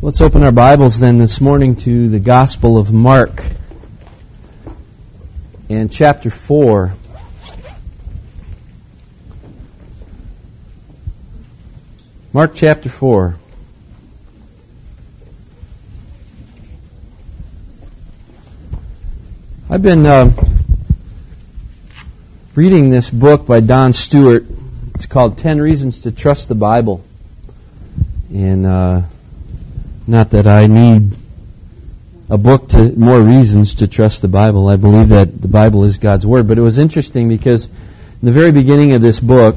Let's open our Bibles then this morning to the Gospel of Mark and chapter 4. Mark chapter 4. I've been reading this book by Don Stewart. It's called 10 Reasons to Trust the Bible. And not that I need a book to more reasons to trust the Bible. I believe that the Bible is God's Word. But it was interesting because in the very beginning of this book,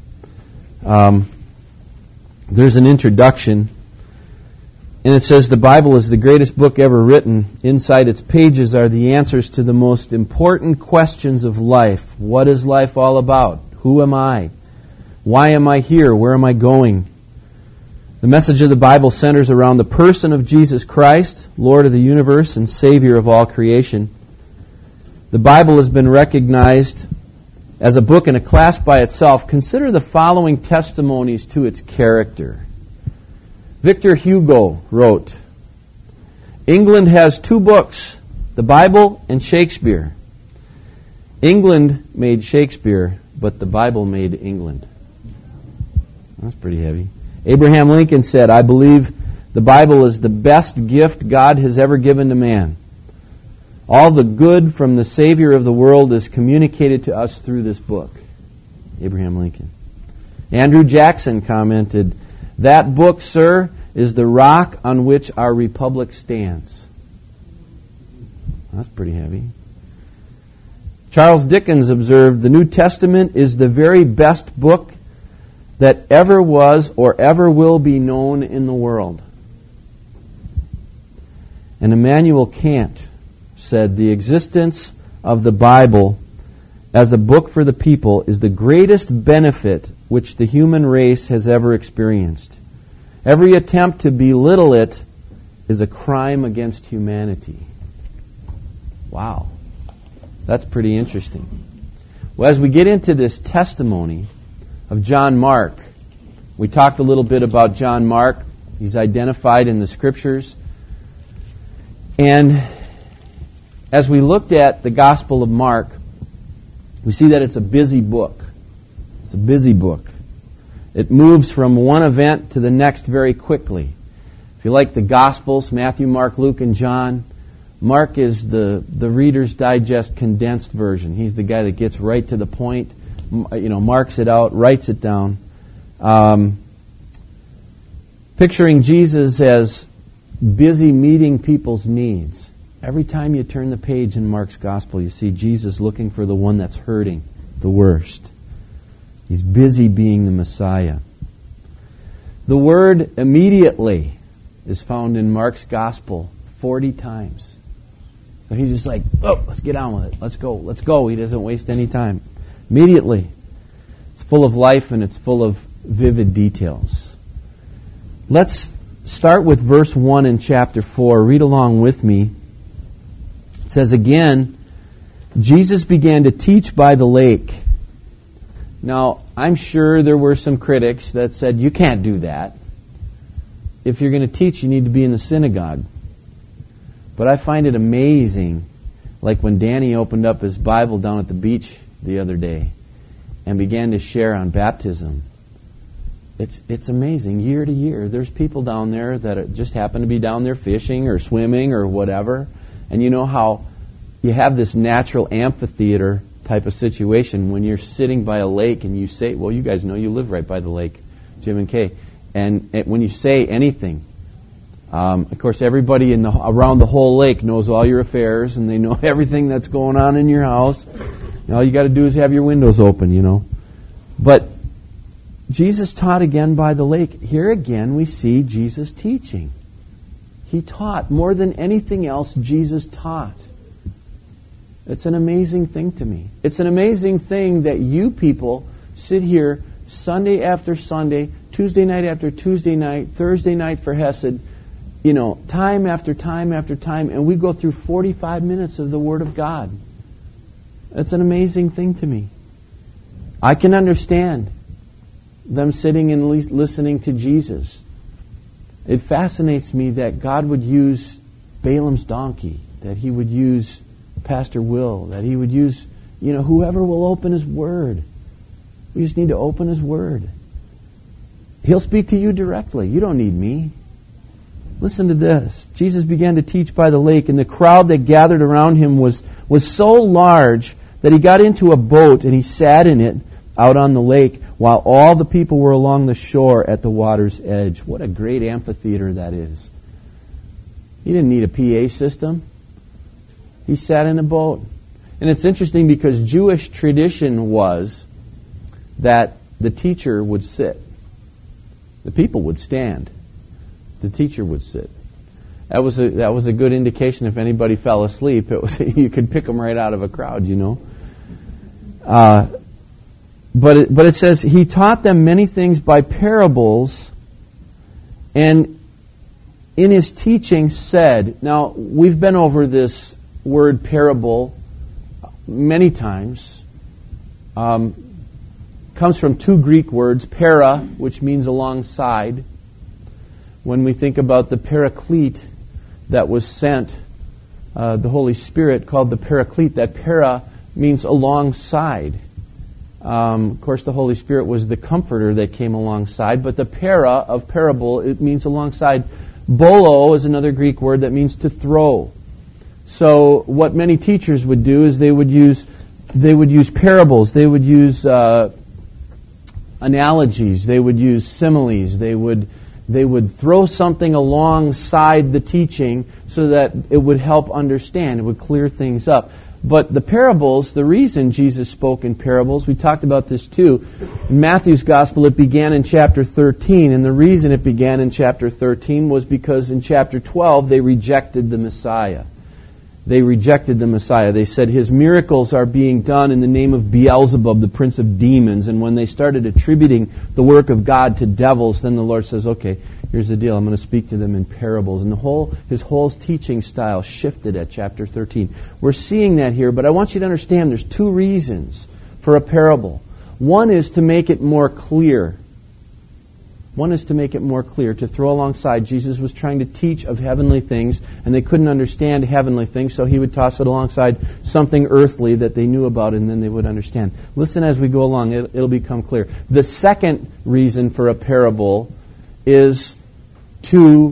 there's an introduction, and it says the Bible is the greatest book ever written. Inside its pages are the answers to the most important questions of life. What is life all about? Who am I? Why am I here? Where am I going? The message of the Bible centers around the person of Jesus Christ, Lord of the universe and Savior of all creation. The Bible has been recognized as a book in a class by itself. Consider the following testimonies to its character. Victor Hugo wrote, "England has two books, the Bible and Shakespeare. England made Shakespeare, but the Bible made England." That's pretty heavy. Abraham Lincoln said, "I believe the Bible is the best gift God has ever given to man. All the good from the Savior of the world is communicated to us through this book." Abraham Lincoln. Andrew Jackson commented, "That book, sir, is the rock on which our republic stands." That's pretty heavy. Charles Dickens observed, "The New Testament is the very best book that ever was or ever will be known in the world." And Immanuel Kant said, "The existence of the Bible as a book for the people is the greatest benefit which the human race has ever experienced. Every attempt to belittle it is a crime against humanity." Wow. That's pretty interesting. Well, as we get into this testimony of John Mark, we talked a little bit about John Mark. He's identified in the Scriptures. And as we looked at the Gospel of Mark, we see that it's a busy book. It's a busy book. It moves from one event to the next very quickly. If you like the Gospels, Matthew, Mark, Luke, and John, Mark is the Reader's Digest condensed version. He's the guy that gets right to the point, marks it out, writes it down. Picturing Jesus as busy meeting people's needs. Every time you turn the page in Mark's Gospel, you see Jesus looking for the one that's hurting the worst. He's busy being the Messiah. The word immediately is found in Mark's Gospel 40 times. So he's just like, "Oh, let's get on with it. Let's go. He doesn't waste any time. Immediately. It's full of life and it's full of vivid details. Let's start with verse 1 in chapter 4. Read along with me. It says, "Again, Jesus began to teach by the lake." Now, I'm sure there were some critics that said, "You can't do that. If you're going to teach, you need to be in the synagogue." But I find it amazing, like when Danny opened up his Bible down at the beach the other day and began to share on baptism. It's amazing. Year to year, there's people down there that just happen to be down there fishing or swimming or whatever. And you know how you have this natural amphitheater type of situation when you're sitting by a lake and you say, well, you guys know you live right by the lake, Jim and Kay. And when you say anything, of course, everybody around the whole lake knows all your affairs and they know everything that's going on in your house. All you got to do is have your windows open, But Jesus taught again by the lake. Here again we see Jesus teaching. He taught. More than anything else, Jesus taught. It's an amazing thing to me. It's an amazing thing that you people sit here Sunday after Sunday, Tuesday night after Tuesday night, Thursday night for Hesed, time after time after time, and we go through 45 minutes of the Word of God. It's an amazing thing to me. I can understand them sitting and listening to Jesus It fascinates me that God would use Balaam's donkey, that He would use Pastor Will, that He would use, whoever will open His Word. We just need to open His Word. He'll speak to you directly. You don't need me. Listen to this. Jesus began to teach by the lake, and the crowd that gathered around Him was so large that He got into a boat and He sat in it out on the lake while all the people were along the shore at the water's edge. What a great amphitheater that is. He didn't need a PA system. He sat in a boat. And it's interesting because Jewish tradition was that the teacher would sit. The people would stand. The teacher would sit. That was a good indication if anybody fell asleep. You could pick them right out of a crowd, But it says, He taught them many things by parables, and in His teaching said, now we've been over this word parable many times. Comes from two Greek words, para, which means alongside. When we think about the Paraclete that was sent, the Holy Spirit called the Paraclete, that para means alongside. Of course, the Holy Spirit was the comforter that came alongside, but the para of parable, it means alongside. Bolo is another Greek word that means to throw. So what many teachers would do is they would use parables, they would use analogies, they would use similes, they would throw something alongside the teaching so that it would help understand, it would clear things up. But the parables, the reason Jesus spoke in parables, we talked about this too. In Matthew's Gospel, it began in chapter 13, and the reason it began in chapter 13 was because in chapter 12 they rejected the Messiah. They rejected the Messiah. They said His miracles are being done in the name of Beelzebub, the prince of demons. And when they started attributing the work of God to devils, then the Lord says, okay, here's the deal. I'm going to speak to them in parables. And His whole teaching style shifted at chapter 13. We're seeing that here, but I want you to understand there's two reasons for a parable. One is to make it more clear. To throw alongside. Jesus was trying to teach of heavenly things, and they couldn't understand heavenly things, so He would toss it alongside something earthly that they knew about, and then they would understand. Listen as we go along, it'll become clear. The second reason for a parable is to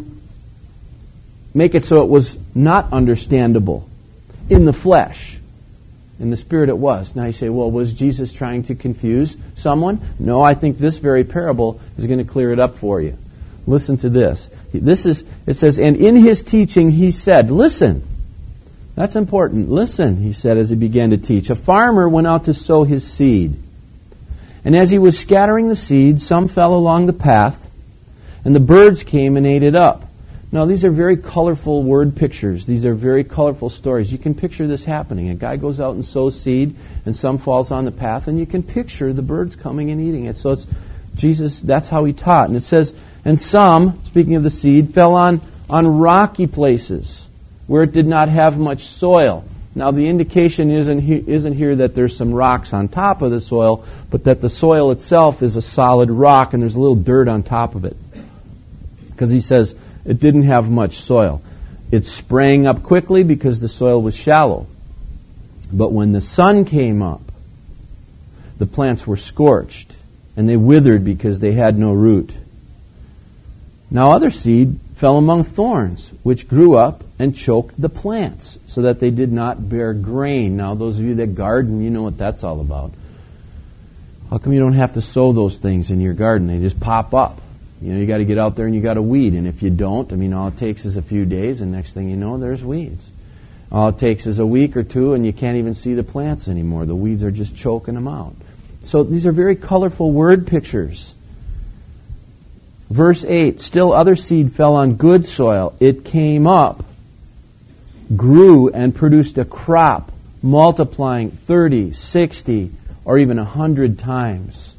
make it so it was not understandable in the flesh. In the spirit it was. Now you say, well, was Jesus trying to confuse someone? No, I think this very parable is going to clear it up for you. Listen to this. It says, and in His teaching He said, listen. That's important. Listen, He said as He began to teach. A farmer went out to sow his seed. And as he was scattering the seed, some fell along the path, and the birds came and ate it up. Now, these are very colorful word pictures. These are very colorful stories. You can picture this happening. A guy goes out and sows seed, and some falls on the path, and you can picture the birds coming and eating it. So it's Jesus, that's how He taught. And it says, and some, speaking of the seed, fell on rocky places where it did not have much soil. Now, the indication isn't here that there's some rocks on top of the soil, but that the soil itself is a solid rock, and there's a little dirt on top of it. Because He says, it didn't have much soil. It sprang up quickly because the soil was shallow. But when the sun came up, the plants were scorched, and they withered because they had no root. Now other seed fell among thorns, which grew up and choked the plants, so that they did not bear grain. Now those of you that garden, you know what that's all about. How come you don't have to sow those things in your garden? They just pop up. You got to get out there and you got to weed. And if you don't, all it takes is a few days, and next thing you know, there's weeds. All it takes is a week or two, and you can't even see the plants anymore. The weeds are just choking them out. So these are very colorful word pictures. Verse 8, still other seed fell on good soil. It came up, grew, and produced a crop, multiplying 30, 60, or even 100 times.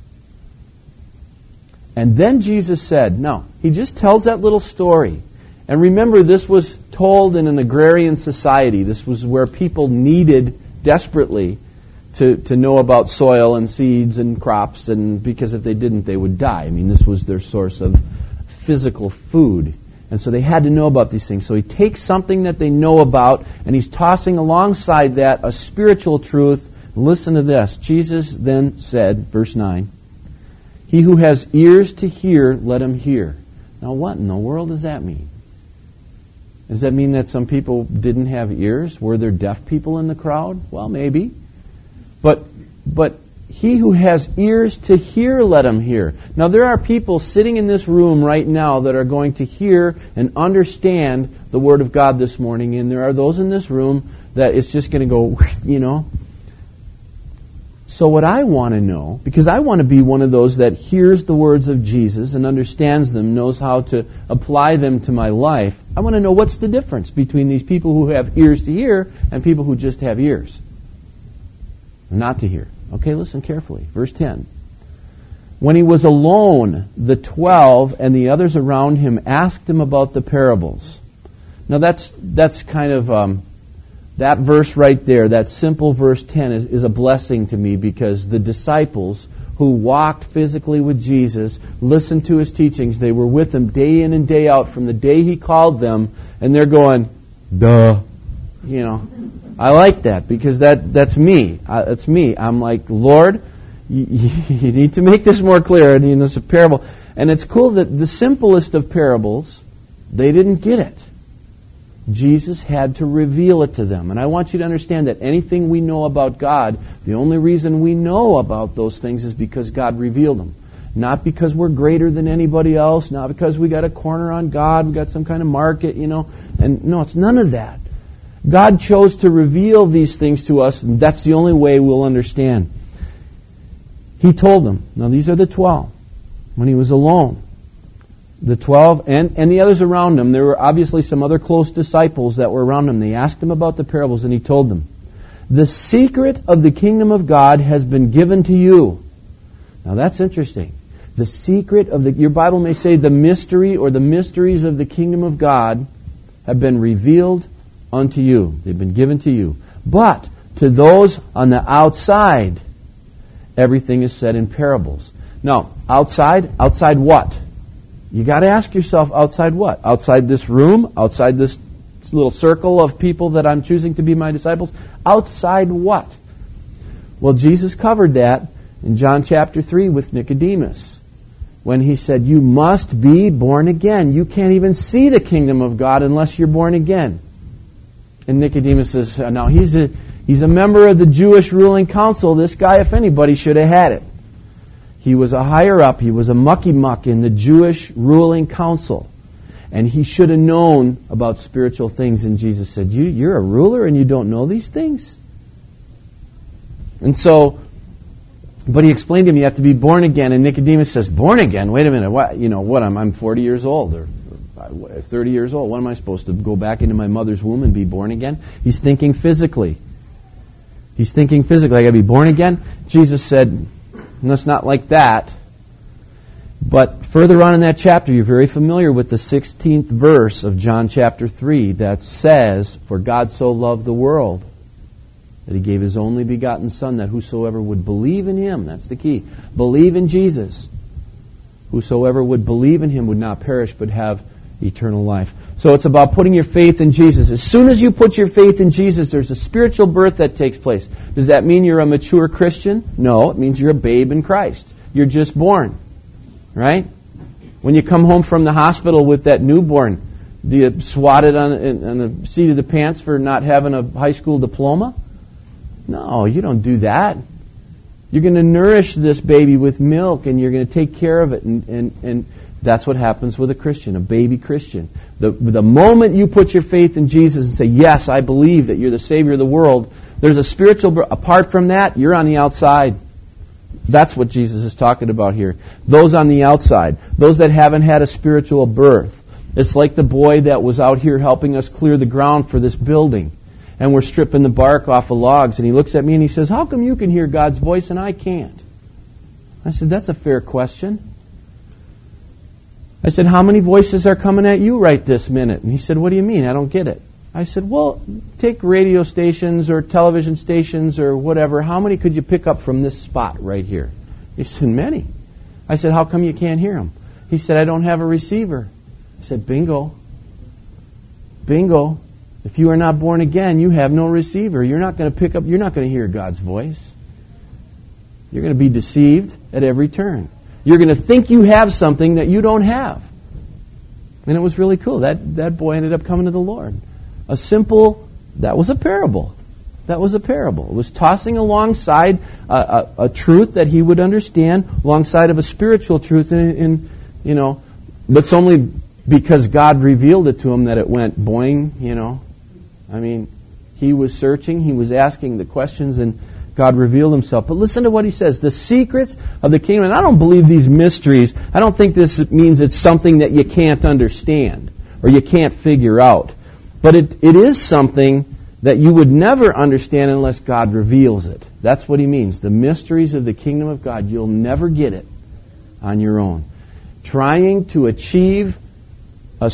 And then Jesus said, no, He just tells that little story. And remember, this was told in an agrarian society. This was where people needed desperately to know about soil and seeds and crops, and because if they didn't, they would die. This was their source of physical food. And so they had to know about these things. So he takes something that they know about, and he's tossing alongside that a spiritual truth. Listen to this. Jesus then said, verse 9, "He who has ears to hear, let him hear." Now what in the world does that mean? Does that mean that some people didn't have ears? Were there deaf people in the crowd? Well, maybe. But he who has ears to hear, let him hear. Now, there are people sitting in this room right now that are going to hear and understand the Word of God this morning, and there are those in this room that it's just going to go, you know. So what I want to know, because I want to be one of those that hears the words of Jesus and understands them, knows how to apply them to my life, I want to know what's the difference between these people who have ears to hear and people who just have ears not to hear. Okay, listen carefully. Verse 10. "When he was alone, the 12 and the others around him asked him about the parables." Now that's kind of, that verse right there, that simple verse 10 is a blessing to me, because the disciples who walked physically with Jesus, listened to his teachings, they were with him day in and day out from the day he called them, and they're going, duh. You know, I like that, because that's me. That's me. I'm like, Lord, you need to make this more clear. And, you know, it's a parable. And it's cool that the simplest of parables, they didn't get it. Jesus had to reveal it to them. And I want you to understand that anything we know about God, the only reason we know about those things is because God revealed them. Not because we're greater than anybody else, not because we got a corner on God, we got some kind of market, you know. And no, it's none of that. God chose to reveal these things to us, and that's the only way we'll understand. He told them. Now, these are the 12. When he was alone, the 12 and the others around him, there were obviously some other close disciples that were around him. They asked him about the parables, and he told them, "The secret of the kingdom of God has been given to you." Now, that's interesting. The secret of your Bible may say the mystery or the mysteries of the kingdom of God have been revealed unto you. They've been given to you. But to those on the outside, everything is said in parables. Now, outside what? You got to ask yourself, outside what? Outside this room? Outside this little circle of people that I'm choosing to be my disciples? Outside what? Well, Jesus covered that in John chapter 3 with Nicodemus, when he said, "You must be born again. You can't even see the kingdom of God unless you're born again." And Nicodemus says, now he's a member of the Jewish ruling council. This guy, if anybody, should have had it. He was a higher up. He was a mucky-muck in the Jewish ruling council. And he should have known about spiritual things. And Jesus said, you're a ruler and you don't know these things? And so, but he explained to him, you have to be born again. And Nicodemus says, born again? Wait a minute. What? You know what? I'm 40 years old or 30 years old. What am I supposed to go back into my mother's womb and be born again? He's thinking physically. I got to be born again. Jesus said, no, it's not like that. But further on in that chapter, you're very familiar with the 16th verse of John chapter 3 that says, "For God so loved the world that he gave his only begotten Son, that whosoever would believe in him," that's the key, believe in Jesus, "whosoever would believe in him would not perish but have eternal life." So it's about putting your faith in Jesus. As soon as you put your faith in Jesus, there's a spiritual birth that takes place. Does that mean you're a mature Christian? No, it means you're a babe in Christ. You're just born. Right? When you come home from the hospital with that newborn, do you swat it on the seat of the pants for not having a high school diploma? No, you don't do that. You're going to nourish this baby with milk, and you're going to take care of it, and that's what happens with a Christian, a baby Christian. The moment you put your faith in Jesus and say, yes, I believe that you're the Savior of the world, there's a spiritual birth. Apart from that, you're on the outside. That's what Jesus is talking about here. Those on the outside, those that haven't had a spiritual birth. It's like the boy that was out here helping us clear the ground for this building. And we're stripping the bark off of logs. And he looks at me and he says, "How come you can hear God's voice and I can't?" I said, "That's a fair question." I said, "How many voices are coming at you right this minute?" And he said, "What do you mean? I don't get it." I said, "Well, take radio stations or television stations or whatever. How many could you pick up from this spot right here?" He said, "Many." I said, "How come you can't hear them?" He said, "I don't have a receiver." I said, "Bingo. Bingo. If you are not born again, you have no receiver. You're not going to hear God's voice. You're going to be deceived at every turn. You're going to think you have something that you don't have. And it was really cool. That boy ended up coming to the Lord. That was a parable. That was a parable. It was tossing alongside a truth that he would understand, alongside of a spiritual truth, but it's only because God revealed it to him that it went boing, I mean, he was searching, he was asking the questions, and God revealed himself. But listen to what he says. The secrets of the kingdom. And I don't believe these mysteries. I don't think this means it's something that you can't understand or you can't figure out. But it is something that you would never understand unless God reveals it. That's what he means. The mysteries of the kingdom of God. You'll never get it on your own. Trying to achieve a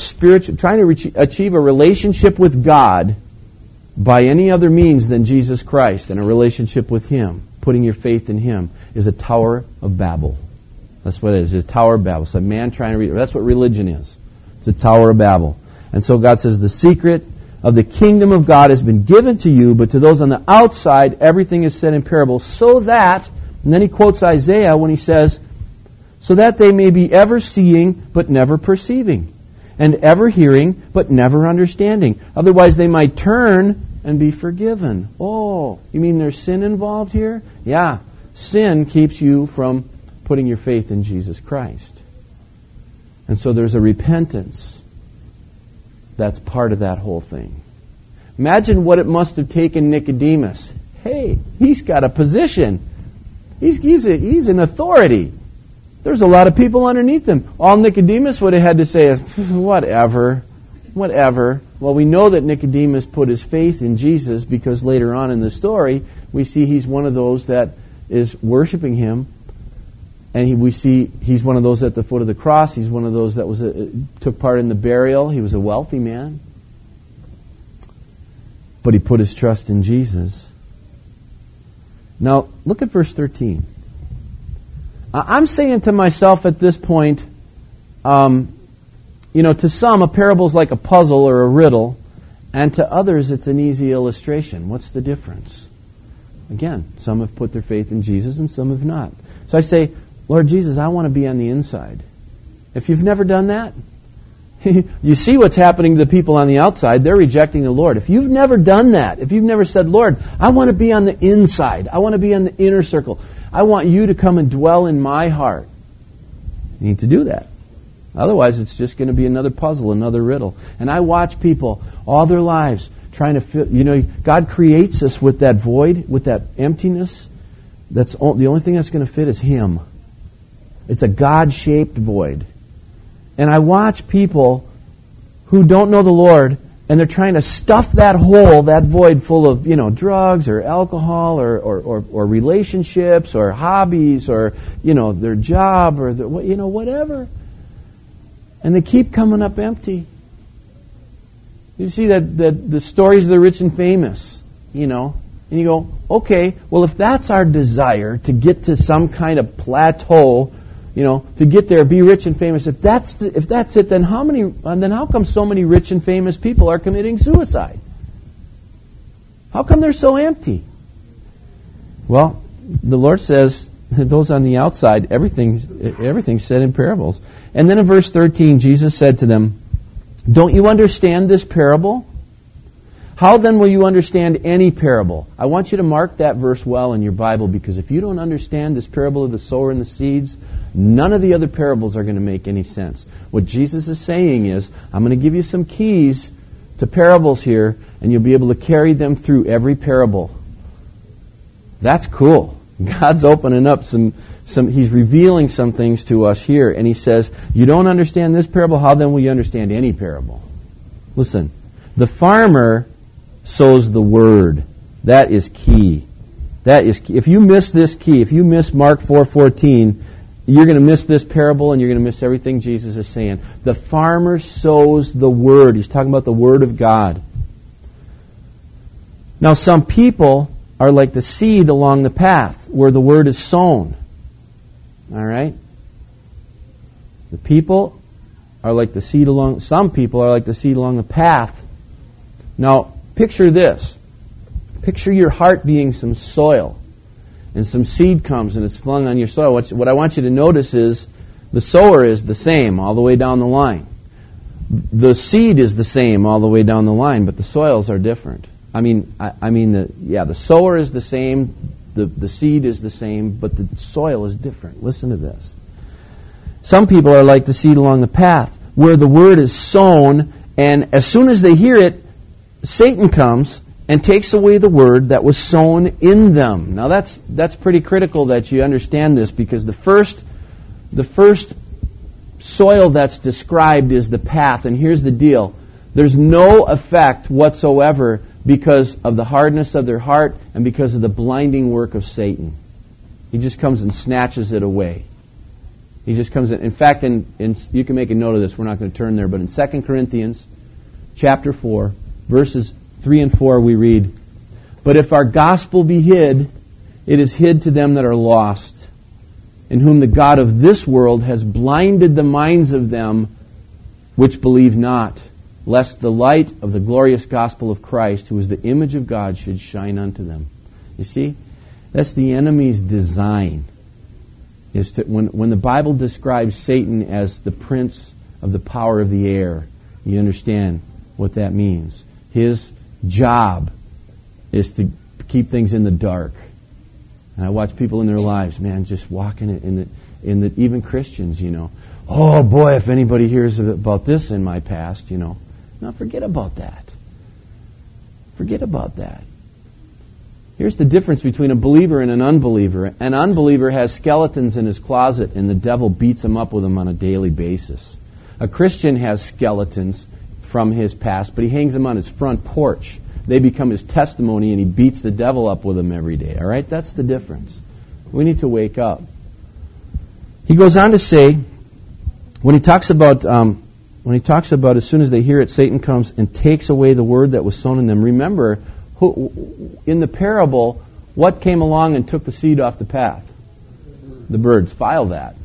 relationship with God by any other means than Jesus Christ and a relationship with him, putting your faith in him, is a Tower of Babel. That's what it is. It's a Tower of Babel. It's a man trying to read. That's what religion is. It's a Tower of Babel. And so God says the secret of the kingdom of God has been given to you, but to those on the outside, everything is said in parables, so that, and then he quotes Isaiah when he says, so that they may be ever seeing but never perceiving, and ever hearing but never understanding. Otherwise they might turn and be forgiven. Oh, you mean there's sin involved here? Yeah, sin keeps you from putting your faith in Jesus Christ. And so there's a repentance that's part of that whole thing. Imagine what it must have taken Nicodemus. Hey, he's got a position. He's an authority. There's a lot of people underneath him. All Nicodemus would have had to say is, whatever. Well, we know that Nicodemus put his faith in Jesus because later on in the story, we see he's one of those that is worshiping him. And we see he's one of those at the foot of the cross. He's one of those that took part in the burial. He was a wealthy man. But he put his trust in Jesus. Now, look at verse 13. I'm saying to myself at this point, to some a parable is like a puzzle or a riddle, and to others it's an easy illustration. What's the difference? Again, some have put their faith in Jesus and some have not. So I say, Lord Jesus, I want to be on the inside. If you've never done that, you see what's happening to the people on the outside. They're rejecting the Lord. If you've never done that, if you've never said, Lord, I want to be on the inside. I want to be on the inner circle. I want you to come and dwell in my heart. You need to do that. Otherwise, it's just going to be another puzzle, another riddle. And I watch people all their lives trying to fill. God creates us with that void, with that emptiness. The only thing that's going to fit is Him. It's a God-shaped void. And I watch people who don't know the Lord, and they're trying to stuff that hole, that void, full of drugs or alcohol or relationships or hobbies or their job or whatever, and they keep coming up empty. You see that the stories of the rich and famous, and you go, okay, well if that's our desire to get to some kind of plateau, to get there, be rich and famous. If that's it, then how come so many rich and famous people are committing suicide? How come they're so empty? Well, the Lord says those on the outside, everything's said in parables. And then in verse 13, Jesus said to them, "Don't you understand this parable? How then will you understand any parable?" I want you to mark that verse well in your Bible, because if you don't understand this parable of the sower and the seeds, none of the other parables are going to make any sense. What Jesus is saying is, I'm going to give you some keys to parables here, and you'll be able to carry them through every parable. That's cool. God's opening up He's revealing some things to us here, and He says, you don't understand this parable, how then will you understand any parable? Listen, the farmer sows the word. That is key. That is key. If you miss this key, if you miss Mark 4:14, you're going to miss this parable and you're going to miss everything Jesus is saying. The farmer sows the word. He's talking about the word of God. Now, some people are like the seed along the path where the word is sown. All right? Some people are like the seed along the path Now, picture this. Picture your heart being some soil, and some seed comes and it's flung on your soil. What I want you to notice is the sower is the same all the way down the line. The seed is the same all the way down the line, but the soils are different. The sower is the same, the seed is the same, but the soil is different. Listen to this. Some people are like the seed along the path, where the word is sown, and as soon as they hear it, Satan comes and takes away the word that was sown in them. Now that's pretty critical that you understand this, because the first soil that's described is the path, and here's the deal. There's no effect whatsoever because of the hardness of their heart and because of the blinding work of Satan. He just comes and snatches it away. He just comes in. In fact, you can make a note of this. We're not going to turn there, but in 2 Corinthians chapter 4, verses 3 and 4, we read, "But if our gospel be hid, it is hid to them that are lost, in whom the God of this world has blinded the minds of them which believe not, lest the light of the glorious gospel of Christ, who is the image of God, should shine unto them." You see, that's the enemy's design. Is to, when the Bible describes Satan as the prince of the power of the air, you understand what that means. His job is to keep things in the dark. And I watch people in their lives, man, just walking in the even Christians, Oh boy, if anybody hears about this in my past, No, forget about that. Forget about that. Here's the difference between a believer and an unbeliever. An unbeliever has skeletons in his closet, and the devil beats him up with them on a daily basis. A Christian has skeletons from his past, but he hangs them on his front porch. They become his testimony, and he beats the devil up with them every day. All right? That's the difference. We need to wake up. He goes on to say, when he talks about as soon as they hear it, Satan comes and takes away the word that was sown in them. Remember, in the parable, what came along and took the seed off the path? The birds. File that.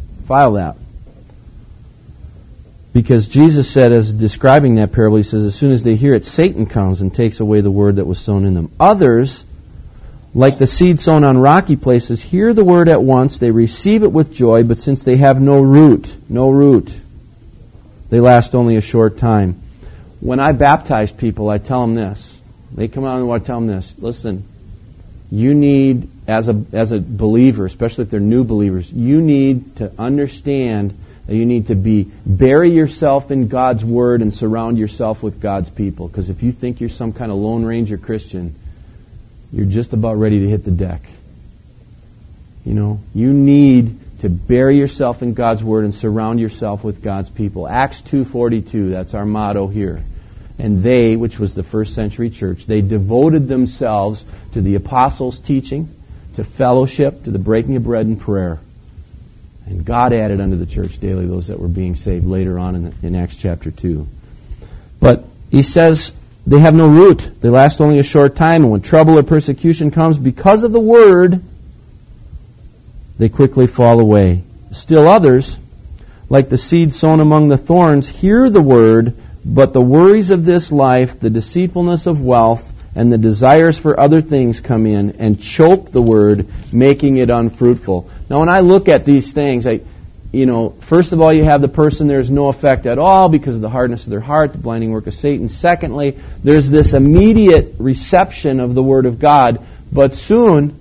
Because Jesus said, as describing that parable, he says, as soon as they hear it, Satan comes and takes away the word that was sown in them. Others, like the seed sown on rocky places, hear the word at once, they receive it with joy, but since they have no root, they last only a short time. When I baptize people, I tell them this. They come out and I tell them this. Listen, you need, as a believer, especially if they're new believers, you need to understand that you need to bury yourself in God's Word and surround yourself with God's people. Because if you think you're some kind of Lone Ranger Christian, you're just about ready to hit the deck. You need to bury yourself in God's Word and surround yourself with God's people. Acts 2:42, that's our motto here. And they, which was the first century church, they devoted themselves to the apostles' teaching, to fellowship, to the breaking of bread and prayer. And God added unto the church daily those that were being saved later on in Acts chapter 2. But he says they have no root. They last only a short time. And when trouble or persecution comes because of the word, they quickly fall away. Still others, like the seed sown among the thorns, hear the word, but the worries of this life, the deceitfulness of wealth, and the desires for other things come in and choke the word, making it unfruitful. Now, when I look at these things, first of all, you have the person, there's no effect at all because of the hardness of their heart, the blinding work of Satan. Secondly, there's this immediate reception of the Word of God, but soon,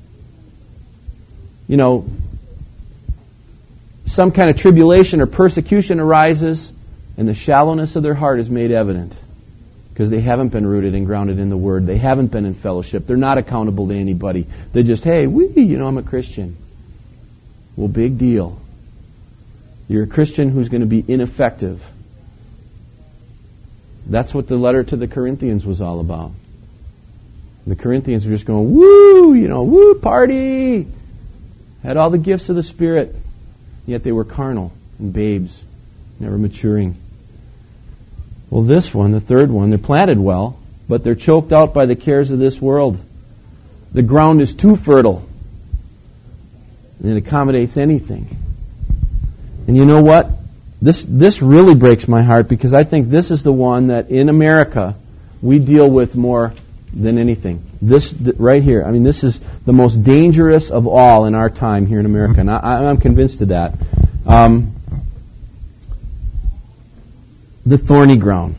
some kind of tribulation or persecution arises, and the shallowness of their heart is made evident because they haven't been rooted and grounded in the Word. They haven't been in fellowship. They're not accountable to anybody. They're just, hey, I'm a Christian. Well, big deal. You're a Christian who's going to be ineffective. That's what the letter to the Corinthians was all about. The Corinthians were just going, woo, party. Had all the gifts of the Spirit. Yet they were carnal and babes, never maturing. Well, this one, the third one, they're planted well, but they're choked out by the cares of this world. The ground is too fertile, and it accommodates anything. And you know what? This really breaks my heart because I think this is the one that in America we deal with more than anything. This right here, I mean, this is the most dangerous of all in our time here in America, and I'm convinced of that. The thorny ground.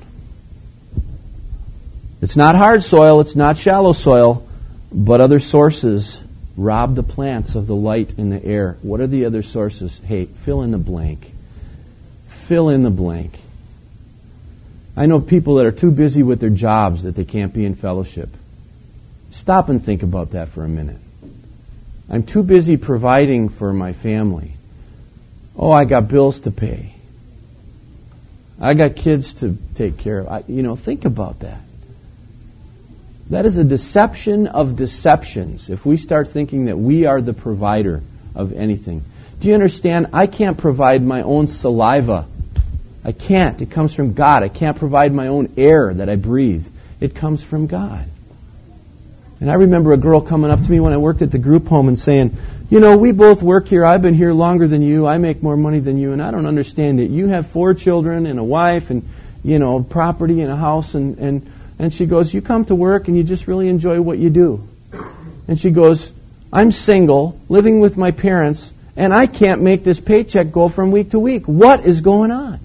It's not hard soil, it's not shallow soil, but other sources rob the plants of the light in the air. What are the other sources? Hey, fill in the blank. Fill in the blank. I know people that are too busy with their jobs that they can't be in fellowship. Stop and think about that for a minute. I'm too busy providing for my family. Oh, I got bills to pay. I got kids to take care of. Think about that. That is a deception of deceptions if we start thinking that we are the provider of anything. Do you understand? I can't provide my own saliva. I can't. It comes from God. I can't provide my own air that I breathe. It comes from God. And I remember a girl coming up to me when I worked at the group home and saying, we both work here. I've been here longer than you. I make more money than you, and I don't understand it. You have 4 children and a wife and, property and a house. And she goes, you come to work and you just really enjoy what you do. And she goes, I'm single, living with my parents, and I can't make this paycheck go from week to week. What is going on?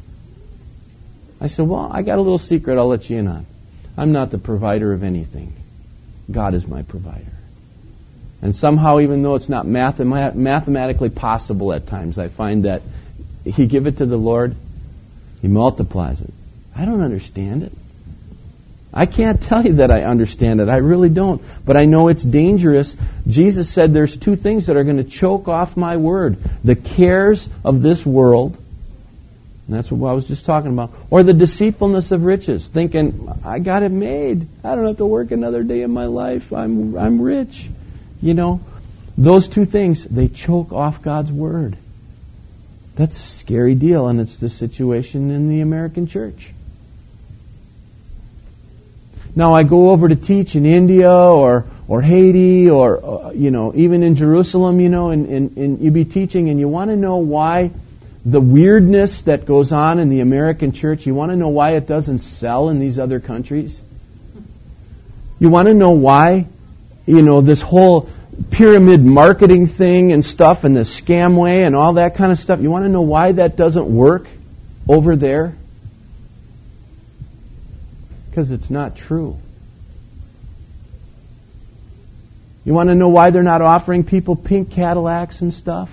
I said, well, I got a little secret I'll let you in on. I'm not the provider of anything. God is my provider. And somehow, even though it's not mathematically possible at times, I find that you give it to the Lord, He multiplies it. I don't understand it. I can't tell you that I understand it. I really don't. But I know it's dangerous. Jesus said there's 2 things that are going to choke off my word. The cares of this world, and that's what I was just talking about, or the deceitfulness of riches, thinking, I got it made. I don't have to work another day in my life. I'm rich. Those 2 things, they choke off God's word. That's a scary deal, and it's the situation in the American church. Now, I go over to teach in India or Haiti or, even in Jerusalem, and you be teaching, and you want to know why the weirdness that goes on in the American church, you want to know why it doesn't sell in these other countries? You want to know why, this whole pyramid marketing thing and stuff and the scamway and all that kind of stuff, you want to know why that doesn't work over there? Because it's not true. You want to know why they're not offering people pink Cadillacs and stuff?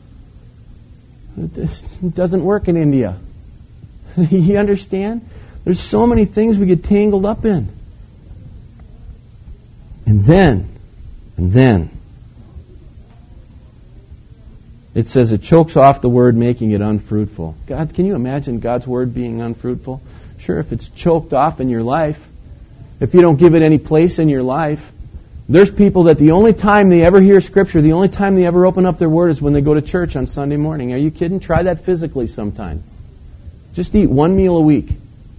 It doesn't work in India. You understand? There's so many things we get tangled up in. And then, it says it chokes off the word, making it unfruitful. God, can you imagine God's word being unfruitful? Sure, if it's choked off in your life, if you don't give it any place in your life, there's people that the only time they ever hear Scripture, the only time they ever open up their word is when they go to church on Sunday morning. Are you kidding? Try that physically sometime. Just eat 1 meal a week.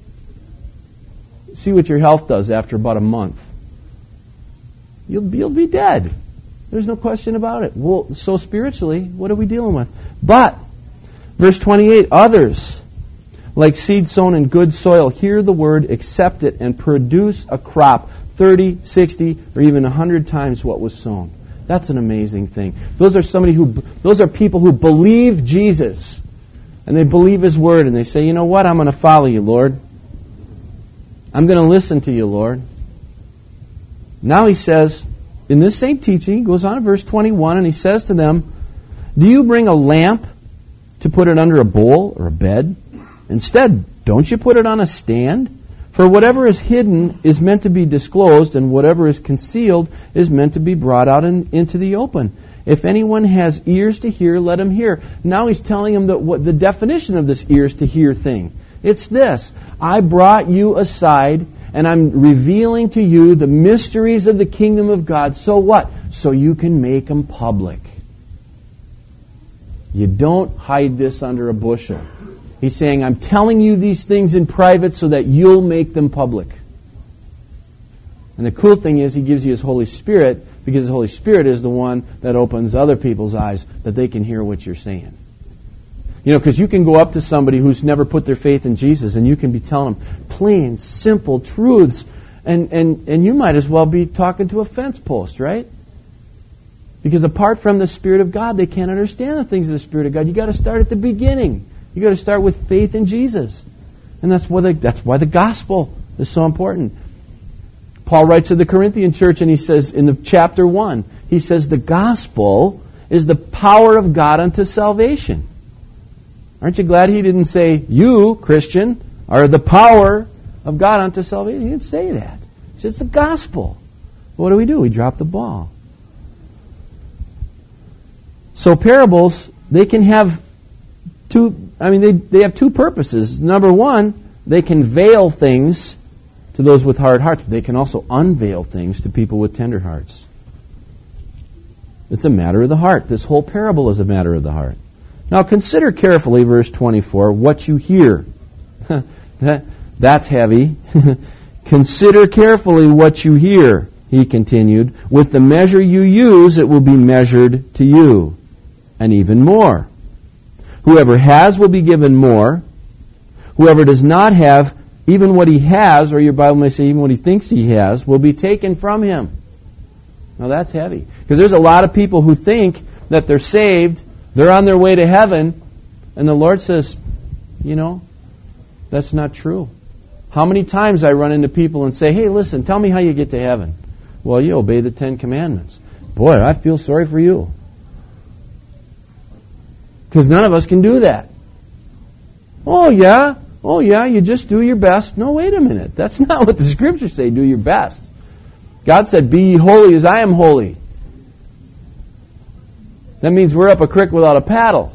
See what your health does after about a month. You'll be dead. There's no question about it. Well, so spiritually, what are we dealing with? But, verse 28, others, like seed sown in good soil, hear the word, accept it, and produce a crop 30, 60, or even 100 times what was sown. That's an amazing thing. Those are people who believe Jesus, and they believe His word, and they say, you know what, I'm going to follow you, Lord. I'm going to listen to you, Lord. Now he says, in this same teaching, he goes on in verse 21, and he says to them, do you bring a lamp to put it under a bowl or a bed? Instead, don't you put it on a stand? For whatever is hidden is meant to be disclosed, and whatever is concealed is meant to be brought out into the open. If anyone has ears to hear, let him hear. Now he's telling him what the definition of this ears to hear thing. It's this. I brought you aside, and I'm revealing to you the mysteries of the kingdom of God. So what? So you can make them public. You don't hide this under a bushel. He's saying, I'm telling you these things in private so that you'll make them public. And the cool thing is He gives you His Holy Spirit, because the Holy Spirit is the one that opens other people's eyes that they can hear what you're saying. Because you can go up to somebody who's never put their faith in Jesus, and you can be telling them plain, simple truths, and you might as well be talking to a fence post, right? Because apart from the Spirit of God, they can't understand the things of the Spirit of God. You got to start at the beginning. You got to start with faith in Jesus, and that's why the gospel is so important. Paul writes to the Corinthian church, and he says in the chapter 1, he says the gospel is the power of God unto salvation. Aren't you glad he didn't say, you, Christian, are the power of God unto salvation? He didn't say that. He said it's the gospel. What do? We drop the ball. So parables, they can have they have two purposes. Number one, they can veil things to those with hard hearts. They can also unveil things to people with tender hearts. It's a matter of the heart. This whole parable is a matter of the heart. Now consider carefully, verse 24, what you hear. That's heavy. Consider carefully what you hear, he continued. With the measure you use, it will be measured to you, and even more. Whoever has will be given more. Whoever does not have, even what he has, or your Bible may say even what he thinks he has, will be taken from him. Now that's heavy. Because there's a lot of people who think that they're saved, they're on their way to heaven, and the Lord says, that's not true. How many times I run into people and say, hey, listen, tell me how you get to heaven. Well, you obey the 10 Commandments. Boy, I feel sorry for you. Because none of us can do that. Oh yeah, you just do your best. No, wait a minute. That's not what the Scriptures say, do your best. God said, be ye holy as I am holy. That means we're up a creek without a paddle.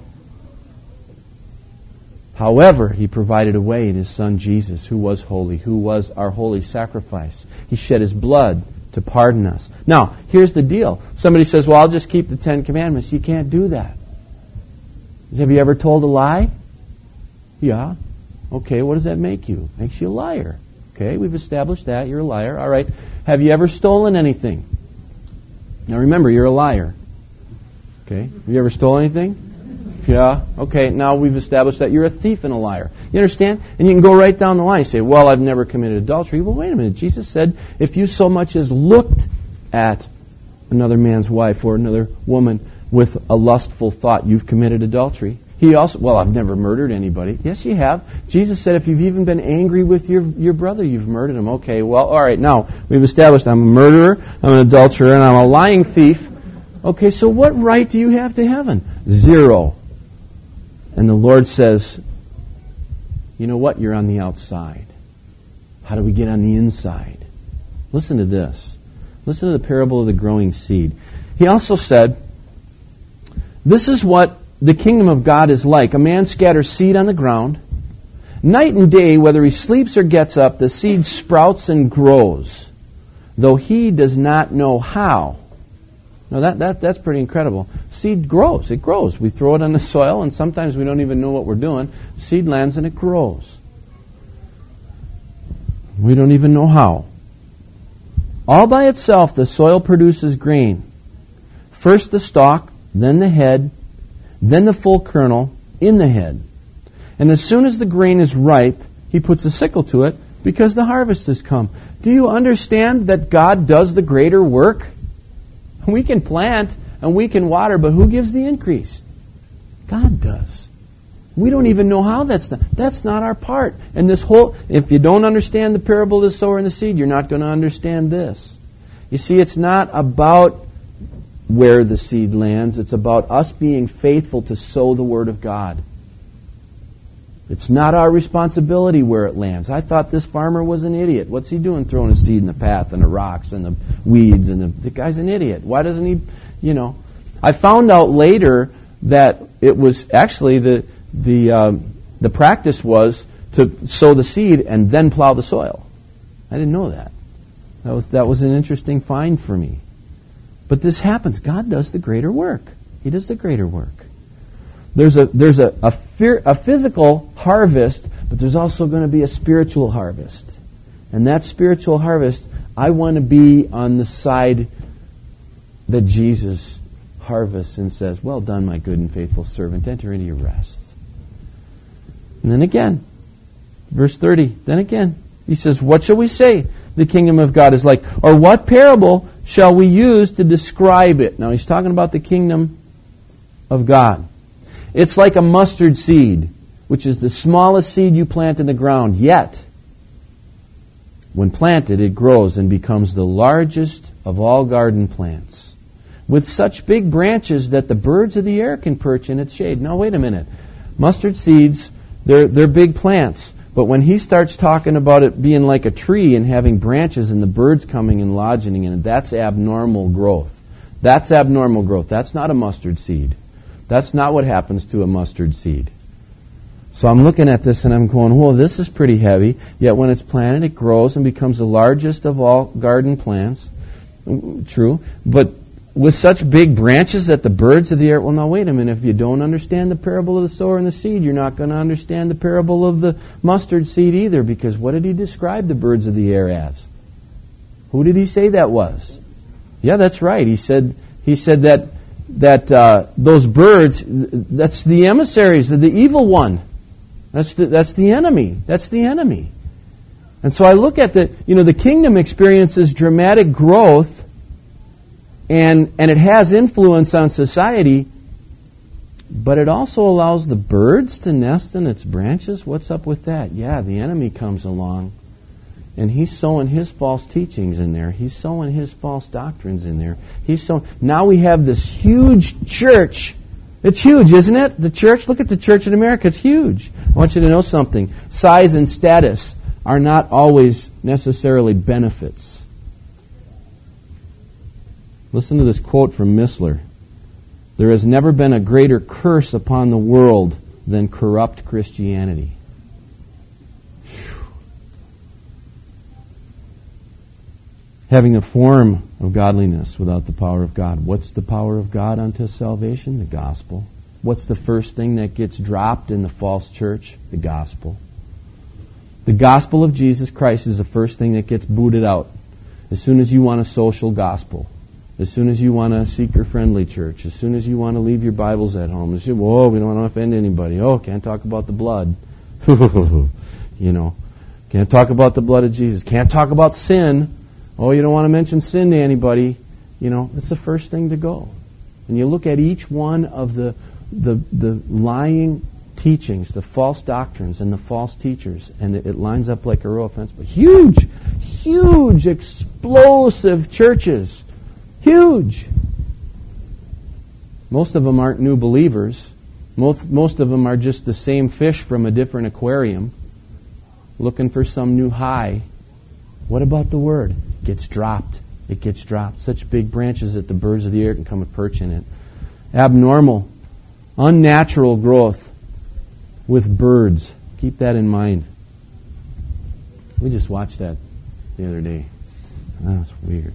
However, He provided a way in His Son Jesus, who was holy, who was our holy sacrifice. He shed His blood to pardon us. Now, here's the deal. Somebody says, well, I'll just keep the 10 Commandments. You can't do that. Have you ever told a lie? Yeah. Okay, what does that make you? Makes you a liar. Okay, we've established that. You're a liar. All right. Have you ever stolen anything? Now remember, you're a liar. Okay. Have you ever stolen anything? Yeah. Okay, now we've established that you're a thief and a liar. You understand? And you can go right down the line and say, well, I've never committed adultery. Well, wait a minute. Jesus said, if you so much as looked at another man's wife or another woman with a lustful thought, you've committed adultery. He also, well, I've never murdered anybody. Yes, you have. Jesus said if you've even been angry with your brother, you've murdered him. Okay, well, all right, now we've established I'm a murderer, I'm an adulterer, and I'm a lying thief. Okay, so what right do you have to heaven? Zero. And the Lord says, you know what? You're on the outside. How do we get on the inside? Listen to this. Listen to the parable of the growing seed. He also said, this is what the kingdom of God is like. A man scatters seed on the ground. Night and day, whether he sleeps or gets up, the seed sprouts and grows, though he does not know how. Now that's pretty incredible. Seed grows. It grows. We throw it on the soil, and sometimes we don't even know what we're doing. Seed lands and it grows. We don't even know how. All by itself, the soil produces grain. First the stalk, then the head, then the full kernel in the head. And as soon as the grain is ripe, he puts a sickle to it because the harvest has come. Do you understand that God does the greater work? We can plant and we can water, but who gives the increase? God does. We don't even know how that's done. That's not our part. And if you don't understand the parable of the sower and the seed, you're not going to understand this. You see, it's not about where the seed lands. It's about us being faithful to sow the Word of God. It's not our responsibility where it lands. I thought this farmer was an idiot. What's he doing throwing a seed in the path and the rocks and the weeds? And the guy's an idiot. Why doesn't he, I found out later that it was actually the practice was to sow the seed and then plow the soil. I didn't know that. That was an interesting find for me. But this happens. God does the greater work. He does the greater work. There's a physical harvest, but there's also going to be a spiritual harvest. And that spiritual harvest, I want to be on the side that Jesus harvests and says, well done, my good and faithful servant. Enter into your rest. And then again, verse 30, then again, he says, what shall we say the kingdom of God is like? Or what parable shall we use to describe it? Now he's talking about the kingdom of God. It's like a mustard seed, which is the smallest seed you plant in the ground. Yet, when planted, it grows and becomes the largest of all garden plants, with such big branches that the birds of the air can perch in its shade. Now, wait a minute. Mustard seeds, they're big plants. But when he starts talking about it being like a tree and having branches and the birds coming and lodging in it, that's abnormal growth. That's abnormal growth. That's not a mustard seed. That's not what happens to a mustard seed. So I'm looking at this and I'm going, well, this is pretty heavy. Yet when it's planted, it grows and becomes the largest of all garden plants. True. But with such big branches that the birds of the air... Well, now, wait a minute. If you don't understand the parable of the sower and the seed, you're not going to understand the parable of the mustard seed either, because what did he describe the birds of the air as? Who did he say that was? Yeah, that's right. He said that those birds, that's the emissaries of the evil one. That's the enemy. That's the enemy. And so I look at the kingdom experiences dramatic growth, and it has influence on society, but it also allows the birds to nest in its branches. What's up with that? Yeah, the enemy comes along, and he's sowing his false teachings in there. He's sowing his false doctrines in there. Now we have this huge church. It's huge, isn't it? The church, look at the church in America. It's huge. I want you to know something. Size and status are not always necessarily benefits. Listen to this quote from Missler. There has never been a greater curse upon the world than corrupt Christianity. Having a form of godliness without the power of God. What's the power of God unto salvation? The gospel. What's the first thing that gets dropped in the false church? The gospel. The gospel of Jesus Christ is the first thing that gets booted out. As soon as you want a social gospel, as soon as you want a seeker-friendly church, as soon as you want to leave your Bibles at home, as you, whoa, we don't want to offend anybody. Oh, can't talk about the blood. Can't talk about the blood of Jesus. Can't talk about sin. Oh, you don't want to mention sin to anybody. It's the first thing to go. And you look at each one of the lying teachings, the false doctrines and the false teachers, and it lines up like a row of fence. But huge, explosive churches. Huge. Most of them aren't new believers. Most of them are just the same fish from a different aquarium, looking for some new high. What about the word? It gets dropped. It gets dropped. Such big branches that the birds of the air can come and perch in it. Abnormal, unnatural growth with birds. Keep that in mind. We just watched that the other day. That's weird.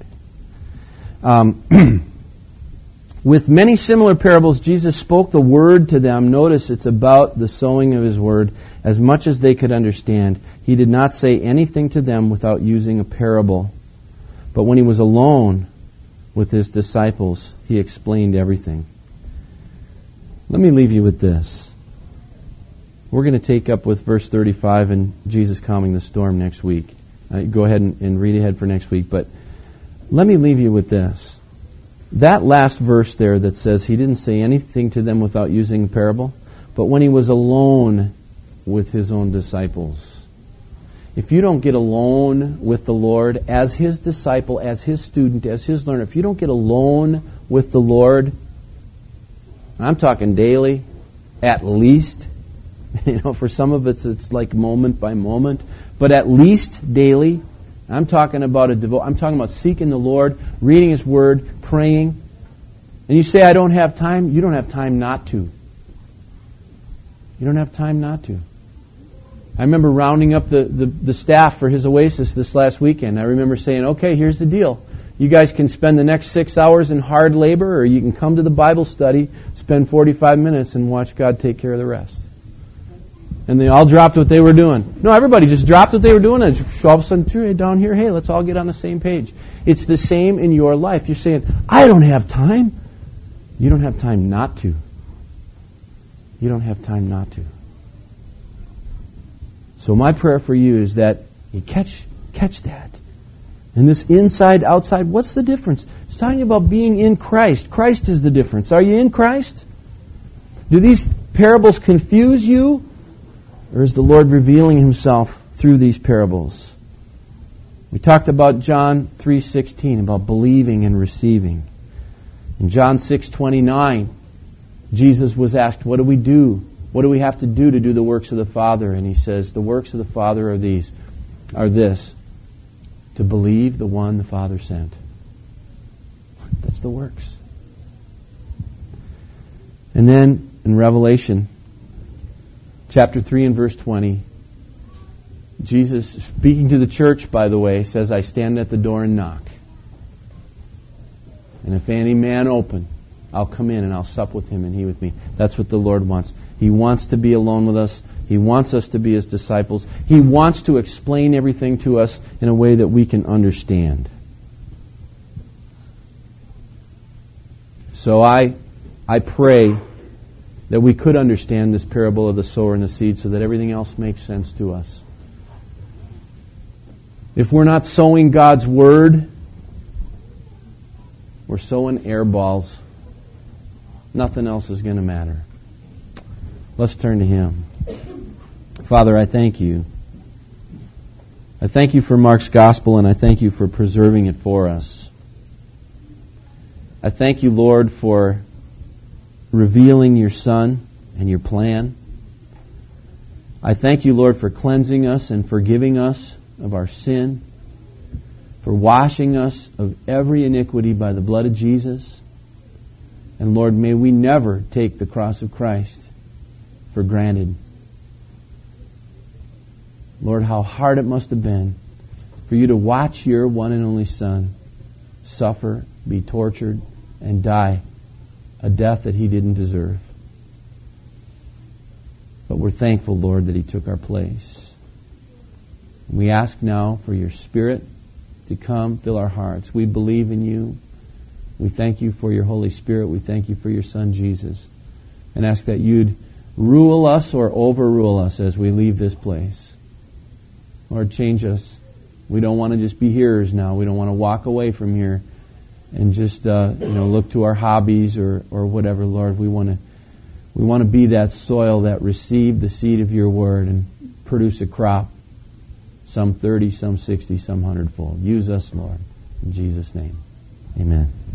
With many similar parables, Jesus spoke the word to them. Notice it's about the sowing of his word as much as they could understand. He did not say anything to them without using a parable. But when he was alone with his disciples, he explained everything. Let me leave you with this. We're going to take up with verse 35 and Jesus calming the storm next week. Go ahead and read ahead for next week. But let me leave you with this. That last verse there that says he didn't say anything to them without using a parable, but when he was alone with his own disciples. If you don't get alone with the Lord as his disciple, as his student, as his learner, if you don't get alone with the Lord, I'm talking daily, at least. For some of it's like moment by moment, but at least daily. I'm talking about I'm talking about seeking the Lord, reading his word, praying. And you say, I don't have time. You don't have time not to. You don't have time not to. I remember rounding up the staff for his Oasis this last weekend. I remember saying, okay, here's the deal. You guys can spend the next 6 hours in hard labor, or you can come to the Bible study, spend 45 minutes, and watch God take care of the rest. And they all dropped what they were doing. No, everybody just dropped what they were doing and all of a sudden, down here, hey, let's all get on the same page. It's the same in your life. You're saying, I don't have time. You don't have time not to. You don't have time not to. So my prayer for you is that you catch that. And this inside, outside, what's the difference? It's talking about being in Christ. Christ is the difference. Are you in Christ? Do these parables confuse you? Or is the Lord revealing Himself through these parables? We talked about John 3:16, about believing and receiving. In John 6:29, Jesus was asked, what do we do? What do we have to do the works of the Father? And He says, the works of the Father are this, to believe the one the Father sent. That's the works. And then in Revelation chapter 3 and verse 20, Jesus, speaking to the church, by the way, says, I stand at the door and knock. And if any man open, I'll come in and I'll sup with him and he with me. That's what the Lord wants. He wants to be alone with us. He wants us to be His disciples. He wants to explain everything to us in a way that we can understand. So I pray that we could understand this parable of the sower and the seed so that everything else makes sense to us. If we're not sowing God's Word, we're sowing air balls. Nothing else is going to matter. Let's turn to Him. Father, I thank You. I thank You for Mark's Gospel, and I thank You for preserving it for us. I thank You, Lord, for revealing Your Son and Your plan. I thank You, Lord, for cleansing us and forgiving us of our sin, for washing us of every iniquity by the blood of Jesus. And Lord, may we never take the cross of Christ for granted. Lord, how hard it must have been for You to watch Your one and only Son suffer, be tortured, and die a death that He didn't deserve. But we're thankful, Lord, that He took our place. We ask now for Your Spirit to come, fill our hearts. We believe in You. We thank You for Your Holy Spirit. We thank You for Your Son, Jesus. And ask that You'd rule us or overrule us as we leave this place. Lord, change us. We don't want to just be hearers now. We don't want to walk away from here and just look to our hobbies or whatever. Lord, we want to be that soil that received the seed of Your Word and produce a crop, some 30, some 60, some 100-fold. Use us, Lord. In Jesus' name, amen.